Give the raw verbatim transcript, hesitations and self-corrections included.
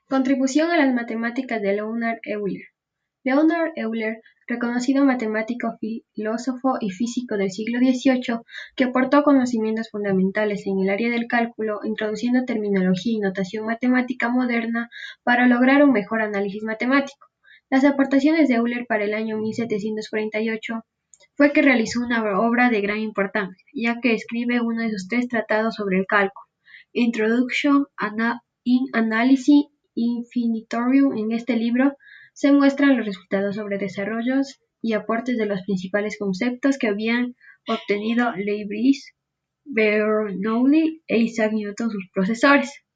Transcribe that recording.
Contribución a las matemáticas de Leonhard Euler. Leonhard Euler, reconocido matemático, filósofo y físico del siglo dieciocho, que aportó conocimientos fundamentales en el área del cálculo, introduciendo terminología y notación matemática moderna para lograr un mejor análisis matemático. Las aportaciones de Euler para el año mil setecientos cuarenta y ocho fue que realizó una obra de gran importancia, ya que escribe uno de sus tres tratados sobre el cálculo, Introduction in Analysis Infinitorium. En este libro se muestran los resultados sobre desarrollos y aportes de los principales conceptos que habían obtenido Leibniz, Bernoulli e Isaac Newton, sus profesores.